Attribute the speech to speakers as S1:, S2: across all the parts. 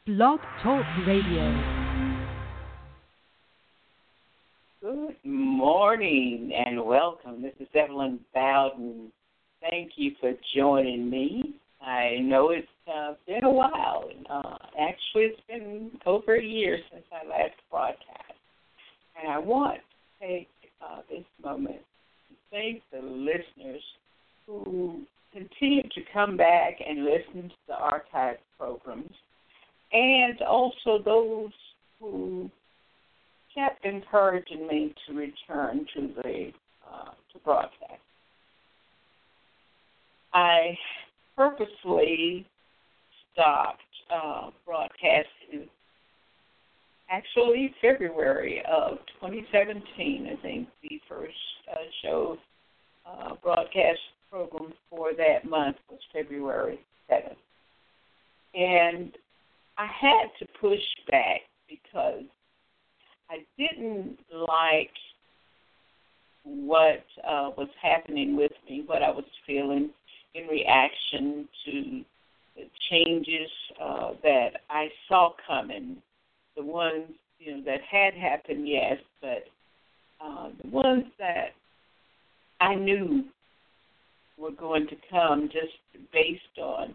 S1: Blog Talk Radio.
S2: Good morning and welcome. This is Evelyn Bowden. Thank you for joining me. I know it's been a while. Actually, it's been over a year since I last broadcast. And I want to take this moment to thank the listeners who continue to come back and listen to the archive programs, and also those who kept encouraging me to return to the to broadcast. I purposely stopped broadcasting actually February of 2017. I think the first show broadcast program for that month was February 7th. And I had to push back because I didn't like what was happening with me, what I was feeling in reaction to the changes that I saw coming. The ones, that had happened, yes, but the ones that I knew were going to come just based on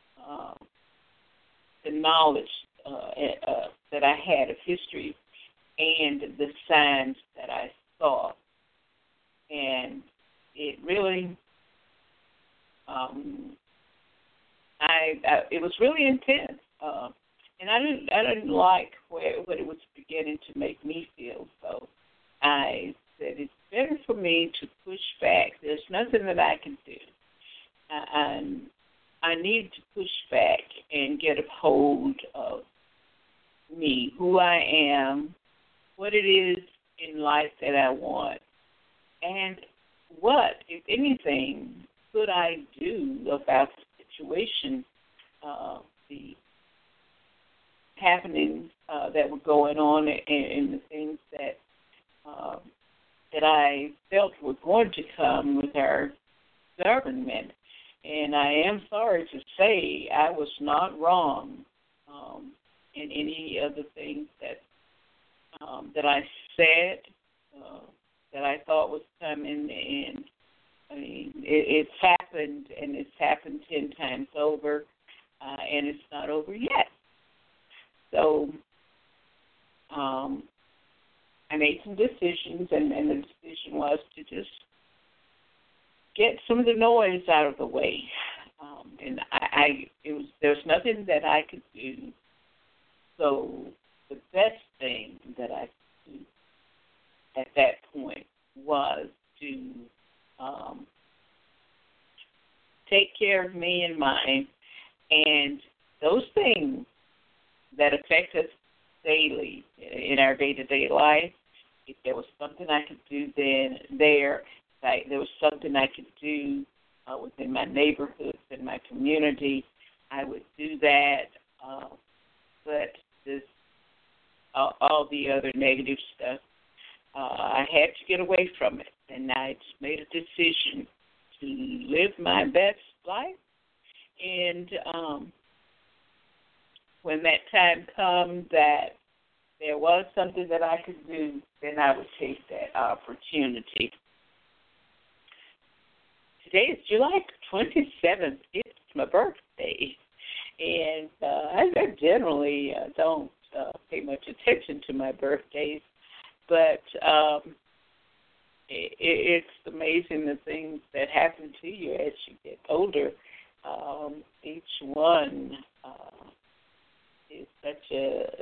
S2: the knowledge that I had of history and the signs that I saw. And it really, it was really intense. And I didn't like what it was beginning to make me feel. So I said it's better for me to push back. There's nothing that I can do. I need to push back and get a hold of me, who I am, what it is in life that I want, and what, if anything, could I do about the situation, the happenings that were going on, and the things that I felt were going to come with our government. And I am sorry to say I was not wrong in any of the things that I said, that I thought was coming. And I mean, it's happened, and it's happened 10 times over, and it's not over yet. So I made some decisions, and the decision was to just get some of the noise out of the way. And there's nothing that I could do. So the best thing that I could do at that point was to take care of me and mine, and those things that affect us daily in our day-to-day life. If there was something I could do there was something I could do within my neighborhoods and my community, I would do that. But all the other negative stuff, I had to get away from it. And I just made a decision to live my best life. And when that time comes that there was something that I could do, then I would take that opportunity. Today is July 27th. It's my birthday. And I generally don't pay much attention to my birthdays, but it's amazing the things that happen to you as you get older. Each one is such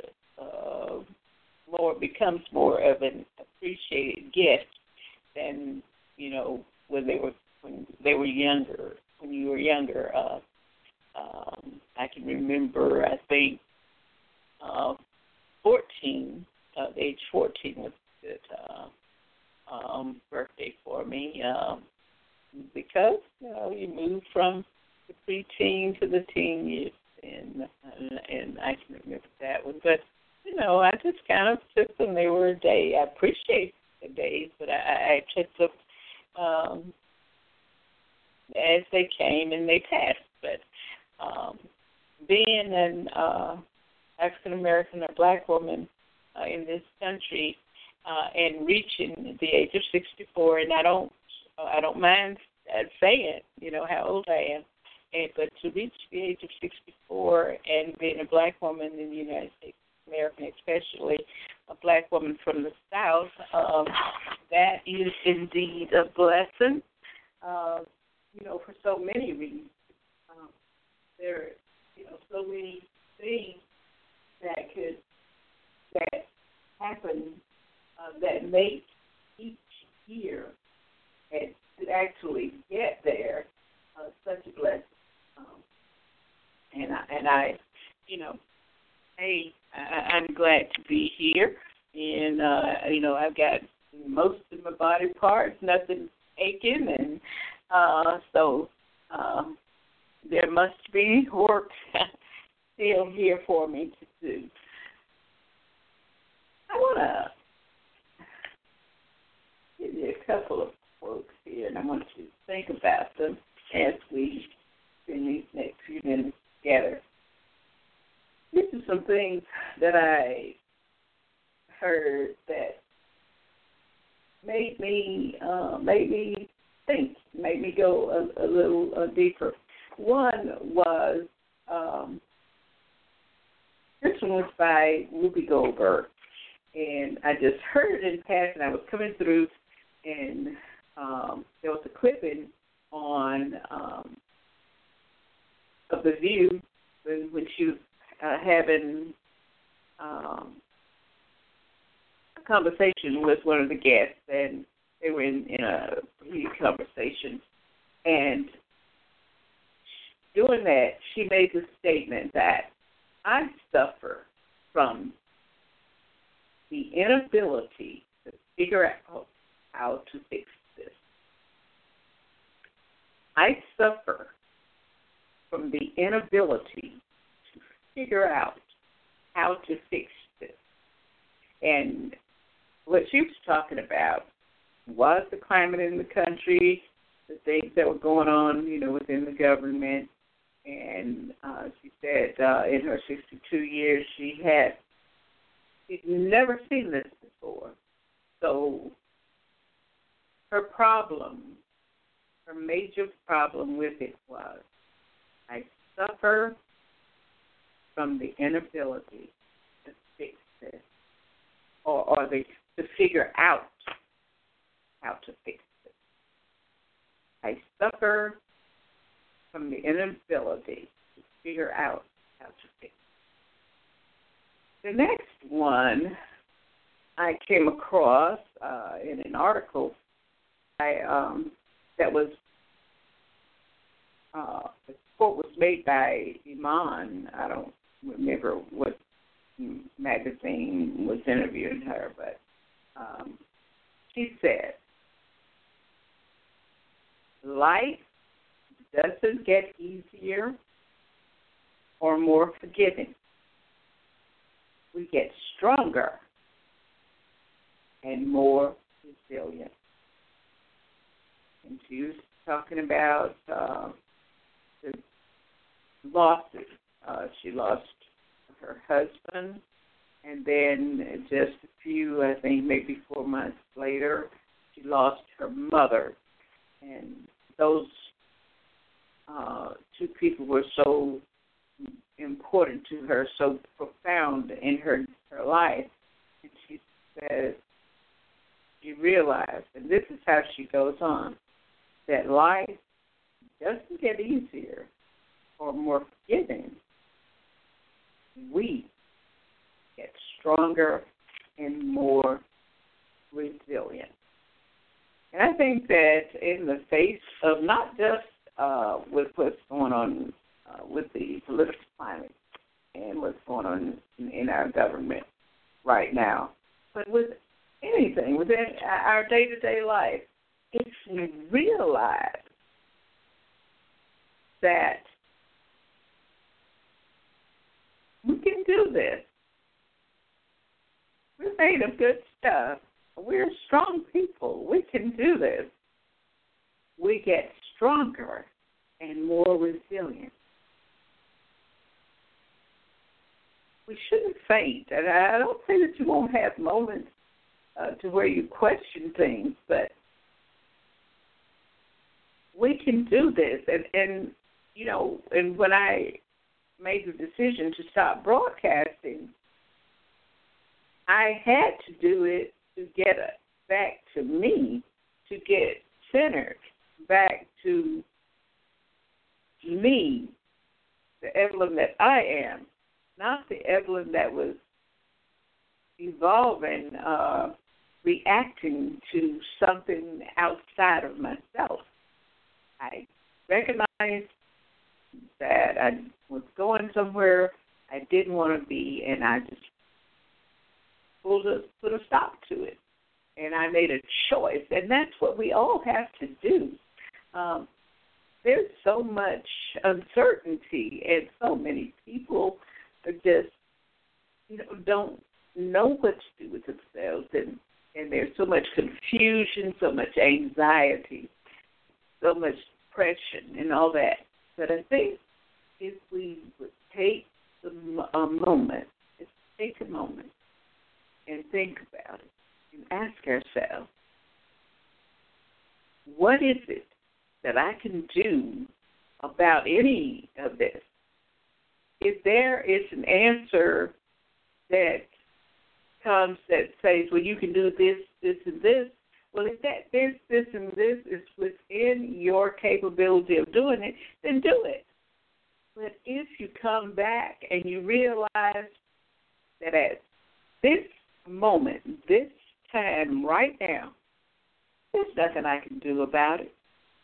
S2: becomes more of an appreciated gift than when you were younger. I can remember, I think, 14. The age 14 was a good birthday for me because you move from the preteen to the teen years, and I can remember that one. But I just kind of took them. They were a day. I appreciate the days, but I took them as they came and they passed. But being African American or black woman in this country and reaching the age of 64, and I don't mind saying, how old I am, but to reach the age of 64 and being a black woman in the United States, American especially, a black woman from the South, that is indeed a blessing, for so many reasons. There are, so many things that happen that make each year and to actually get there such a blessing. I'm glad to be here, and I've got most of my body parts, nothing aching, and so there must be work still here for me to do. I want to give you a couple of quotes here, and I want you to think about them as we spend these next few minutes together. These are some things that I heard that made me think, made me go a little deeper. One was, this one was by Whoopi Goldberg, and I just heard it in passing. I was coming through, and there was a clipping on of The View when she was having a conversation with one of the guests, and they were in a heated conversation. And doing that, she made the statement that I suffer from the inability to figure out how to fix this. I suffer from the inability to figure out how to fix this. And what she was talking about was the climate in the country, the things that were going on, within the government. And she said in her 62 years, she'd never seen this before. So her major problem with it was, I suffer from the inability to fix this, or to figure out how to fix it. I suffer from the inability to figure out how to fix it. The next one I came across in an article that was the quote was made by Iman. I don't remember what magazine was interviewing her, but she said, life doesn't get easier or more forgiving. We get stronger and more resilient. And she was talking about the losses. She lost her husband, and then just a few, I think maybe 4 months later, she lost her mother. And those two people were so important to her, so profound in her life. And she said, she realized, and this is how she goes on, that life doesn't get easier or more forgiving. We get stronger and more resilient. And I think that in the face of not just with what's going on with the political climate and what's going on in our government right now, but with anything within our day-to-day life, if we realize that we can do this, we're made of good stuff, we're strong people, we can do this, we get stronger and more resilient. we shouldn't faint. And I don't say that you won't have moments to where you question things, but we can do this. And you know, and when I made the decision to stop broadcasting, I had to do it to get back to me, to get centered, back to me, the Evelyn that I am, not the Evelyn that was evolving, reacting to something outside of myself. I recognized that I was going somewhere I didn't want to be, and I just put a stop to it. And I made a choice, and that's what we all have to do. There's so much uncertainty, and so many people are just, don't know what to do with themselves, and there's so much confusion, so much anxiety, so much depression, and all that. But I think if we would take a moment and think about it and ask ourselves, what is it that I can do about any of this? If there is an answer that comes that says, well, you can do this, this, and this, well, if that this, and this is within your capability of doing it, then do it. But if you come back and you realize that at this moment, this time, right now, there's nothing I can do about it.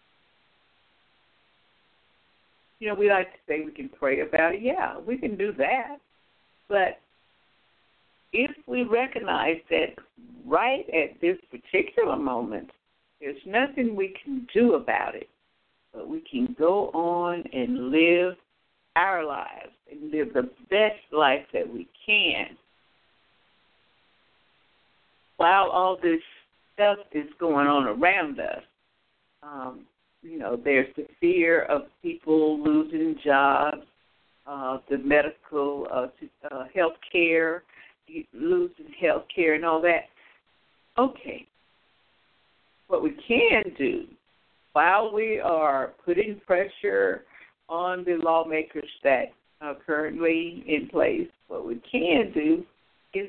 S2: We like to say we can pray about it. Yeah, we can do that. But if we recognize that right at this particular moment, there's nothing we can do about it, but we can go on and live our lives and live the best life that we can while all this stuff is going on around us. There's the fear of people losing jobs, the medical health care, losing health care and all that. Okay. What we can do while we are putting pressure on the lawmakers that are currently in place, what we can do is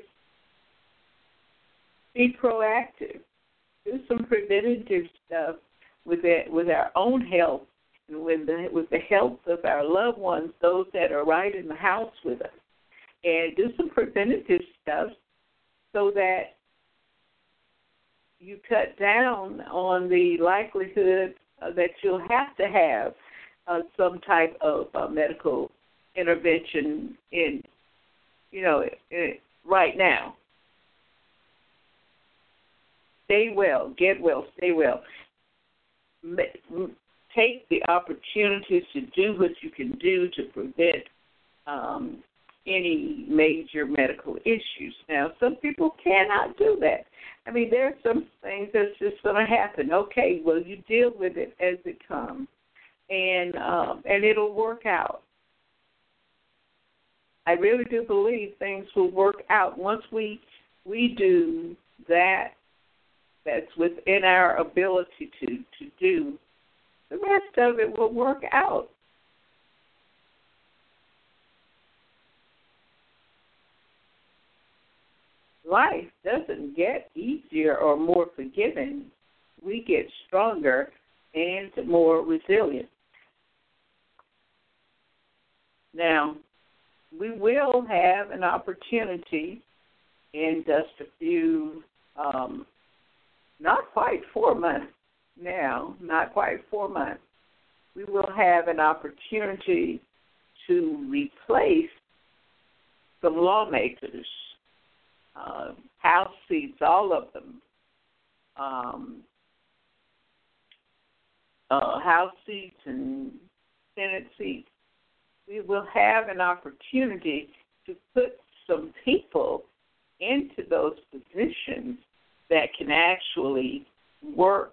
S2: be proactive, do some preventative stuff with our own health and with the health of our loved ones, those that are right in the house with us, and do some preventative stuff so that you cut down on the likelihood that you'll have to have some type of medical intervention right now. Stay well, get well, stay well. Take the opportunities to do what you can do to prevent any major medical issues. Now, some people cannot do that. I mean, there are some things that's just going to happen. Okay, well, you deal with it as it comes, and it'll work out. I really do believe things will work out once we do that. That's within our ability to do. The rest of it will work out. Life doesn't get easier or more forgiving. We get stronger and more resilient. Now, we will have an opportunity in just a few not quite 4 months now, we will have an opportunity to replace some lawmakers, House seats, all of them, House seats and Senate seats. We will have an opportunity to put some people into those positions that can actually work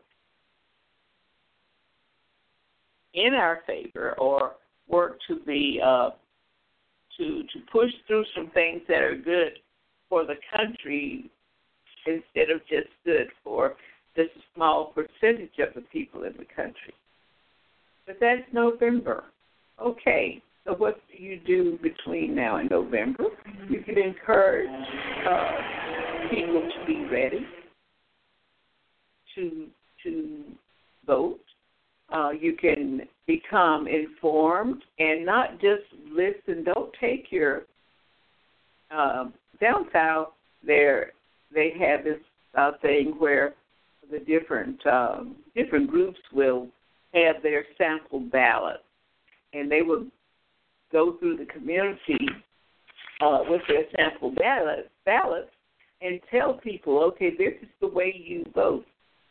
S2: in our favor or work to the to push through some things that are good for the country instead of just good for just a small percentage of the people in the country. But that's November. Okay, so what do you do between now and November? You can encourage people to be ready to vote. You can become informed and not just listen. Don't take your down south. They have this thing where the different groups will have their sample ballots, and they will go through the community with their sample ballots and tell people, okay, this is the way you vote.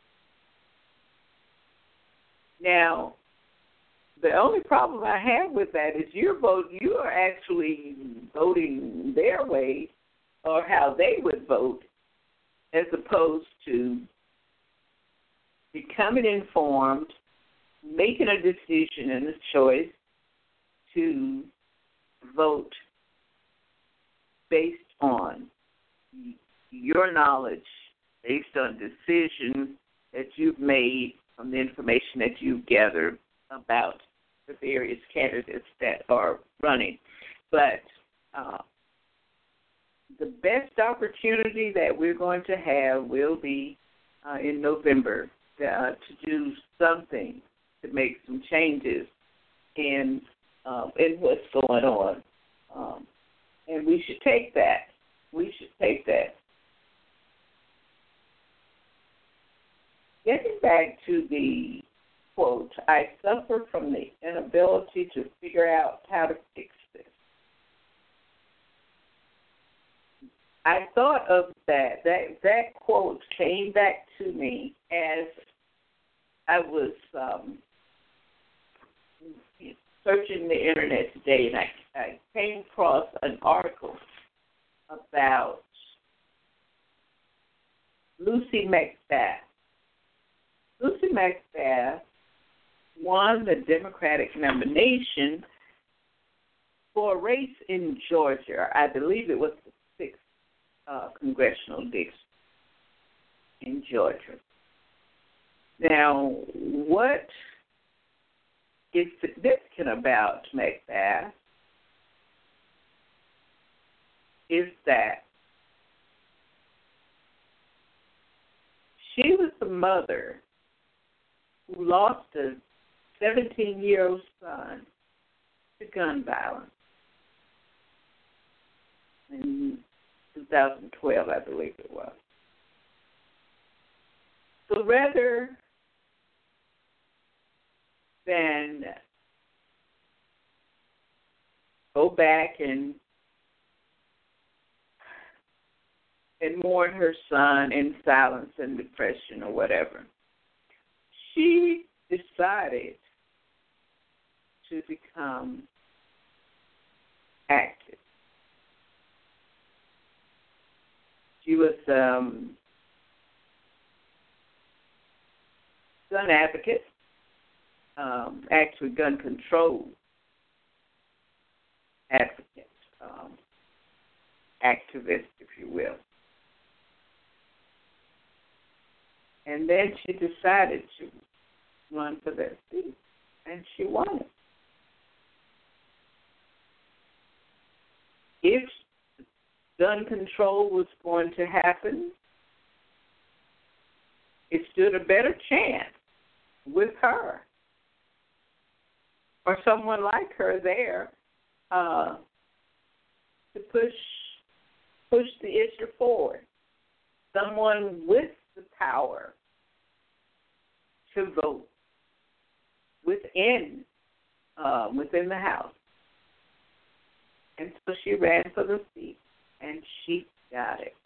S2: Now, the only problem I have with that is you are actually voting their way or how they would vote, as opposed to becoming informed, making a decision and a choice to vote based on your knowledge, based on decisions that you've made from the information that you've gathered about the various candidates that are running. But the best opportunity that we're going to have will be in November to do something to make some changes in what's going on. And we should take that. Getting back to the quote, I suffer from the inability to figure out how to fix this. I thought of that quote came back to me as I was searching the internet today, and I came across an article about Lucy McBath. Lucy McBath won the Democratic nomination for a race in Georgia. I believe it was the 6th congressional district in Georgia. Now, what is significant about McBath is that she was the mother who lost a 17-year-old son to gun violence in 2012, I believe it was. So rather than go back and mourn her son in silence and depression or whatever, she decided to become active. She was gun advocate, actually gun control advocate, activist, if you will. And then she decided to run for that seat, and she won it. If gun control was going to happen, it stood a better chance with her or someone like her there to push the issue forward. Someone with the power to vote within the House. And so she ran for the seat, and she got it.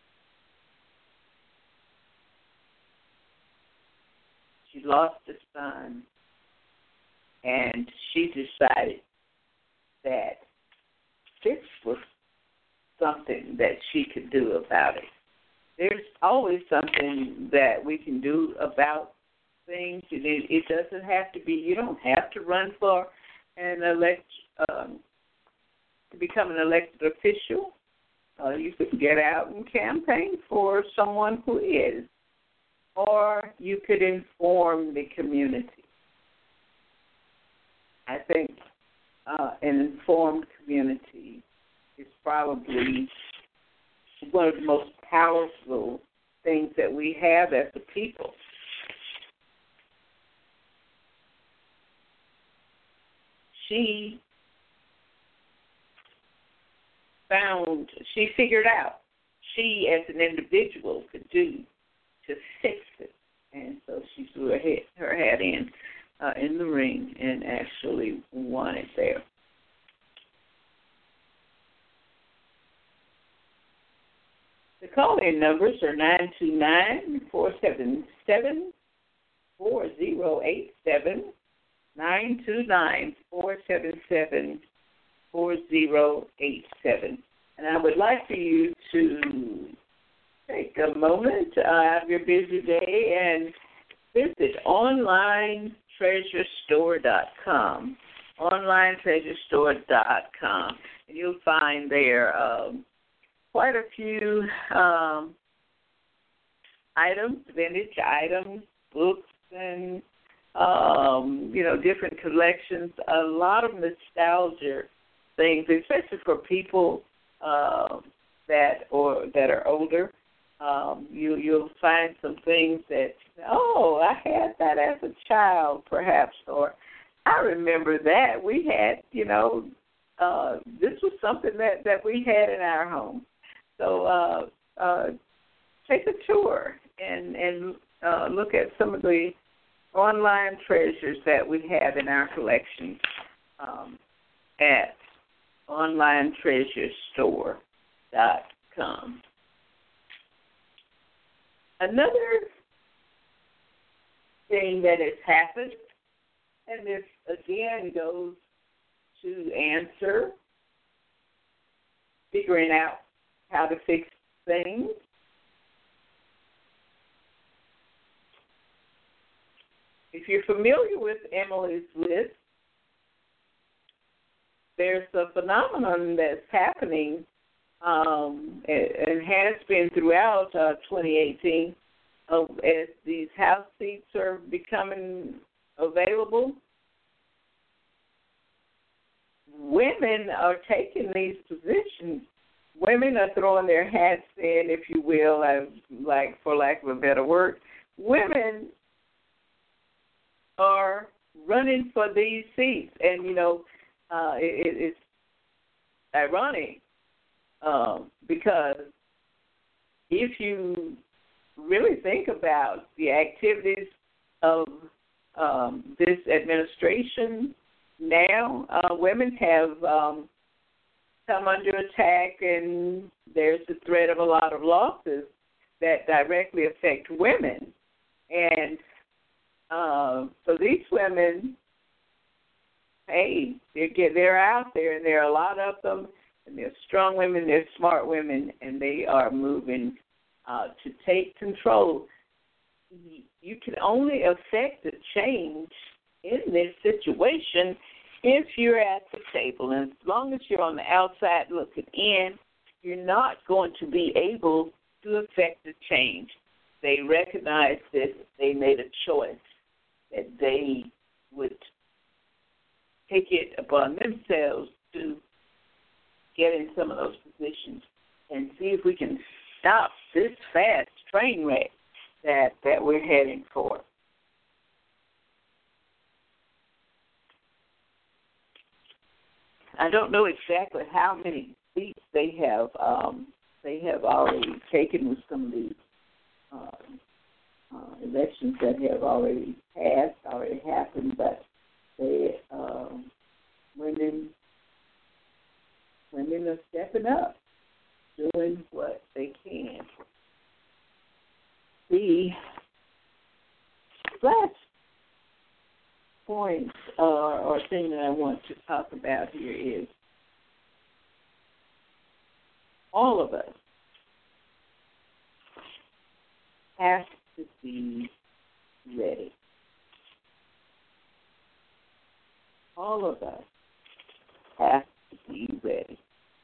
S2: She lost a son, and she decided that this was something that she could do about it. There's always something that we can do about things. It doesn't have to be, you don't have to run for an to become an elected official. You could get out and campaign for someone who is, or you could inform the community. I think an informed community is probably one of the most powerful things that we have as a people. She figured out she as an individual could do to fix it. And so she threw her hat in the ring and actually won it there. The call-in numbers are 929-477-4087, 929-477-4087. And I would like for you to take a moment out of your busy day and visit OnlineTreasureStore.com, OnlineTreasureStore.com, and you'll find there quite a few items, vintage items, books, and different collections. A lot of nostalgia things, especially for people that are older. You'll find some things that, I had that as a child, perhaps, or I remember that. We had, this was something that we had in our home. So take a tour and look at some of the online treasures that we have in our collection at OnlineTreasureStore.com. Another thing that has happened, and this again goes to answer figuring out how to fix things. If you're familiar with Emily's List, there's a phenomenon that's happening and has been throughout 2018 as these house seats are becoming available. Women are taking these positions. Women are throwing their hats in, if you will, for lack of a better word. Women are running for these seats, and it's ironic because if you really think about the activities of this administration now, women have come under attack, and there's the threat of a lot of losses that directly affect women. And so these women, hey, they're out there, and there are a lot of them, and they're strong women, they're smart women, and they are moving to take control. You can only affect the change in this situation if you're at the table. And as long as you're on the outside looking in, you're not going to be able to affect the change. They recognized this. They made a choice that they would take it upon themselves to get in some of those positions and see if we can stop this fast train wreck that we're heading for. I don't know exactly how many seats they have already taken with some of these elections that have already happened, but they women are stepping up, doing what they can. The last point or thing that I want to talk about here is all of us have to be ready. All of us have to be ready.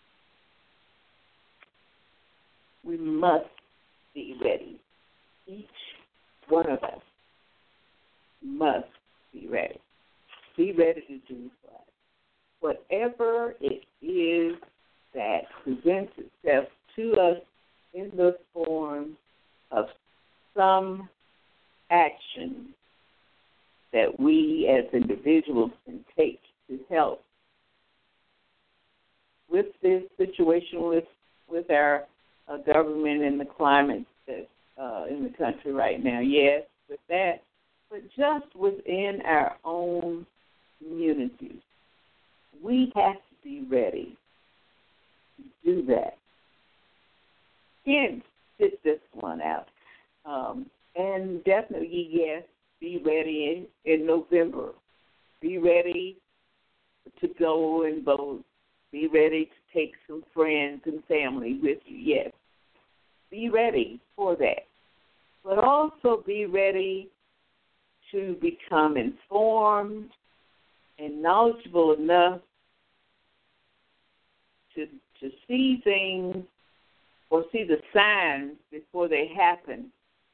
S2: We must be ready. Each one of us must be ready. Be ready to do what? Whatever it is that presents itself to us in the form of some action that we as individuals can take to help with this situation with our government and the climate that's in the country right now. Yes, with that, but just within our own communities, we have to be ready to do that. Can't sit this one out. And definitely, yes, be ready in November. Be ready to go and vote. Be ready to take some friends and family with you, yes. Be ready for that. But also be ready to become informed and knowledgeable enough to see things or see the signs before they happen,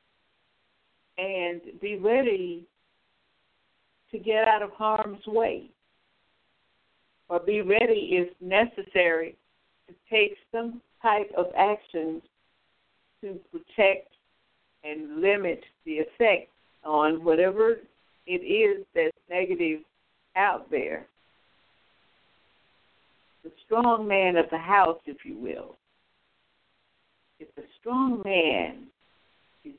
S2: and be ready to get out of harm's way, or be ready if necessary to take some type of action to protect and limit the effect on whatever it is that's negative out there. The strong man of the house, if you will. If the strong man is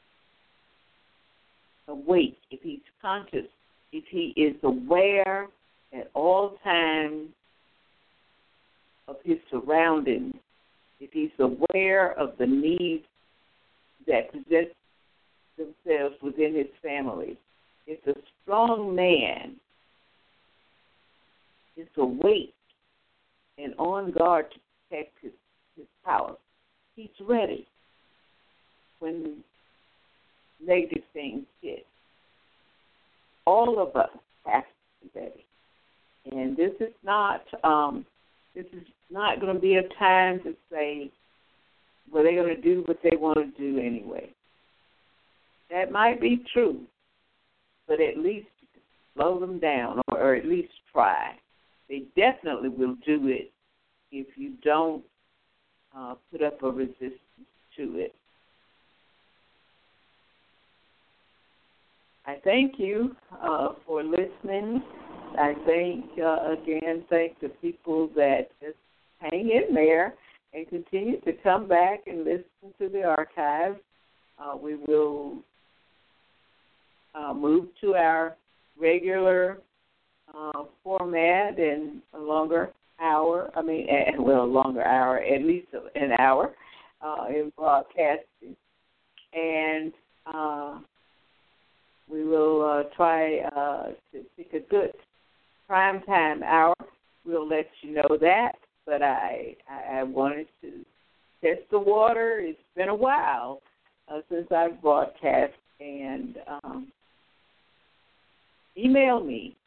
S2: awake, if he's conscious, if he is aware at all times of his surroundings, if he's aware of the needs that present themselves within his family, if the strong man is awake and on guard to protect his power, he's ready when negative things hit. All of us have to be ready. And this is not going to be a time to say, well, they're going to do what they want to do anyway. That might be true, but at least slow them down or at least try. They definitely will do it if you don't put up a resistance to it. I thank you for listening. I thank the people that just hang in there and continue to come back and listen to the archives. We will move to our regular format in a longer hour. At least an hour in broadcasting. And we will try to pick a good prime time hour. We'll let you know that. But I wanted to test the water. It's been a while since I've broadcast. And email me,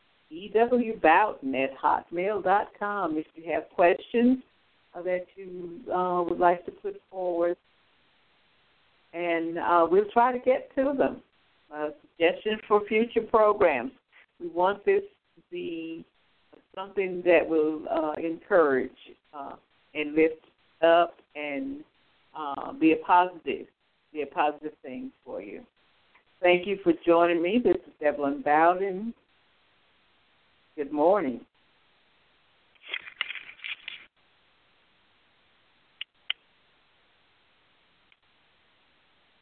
S2: ewboughton@hotmail.com, if you have questions that you would like to put forward. And we'll try to get to them. Suggestions for future programs. We want this to be something that will encourage and lift up and be a positive thing for you. Thank you for joining me. This is Evelyn Bowden. Good morning.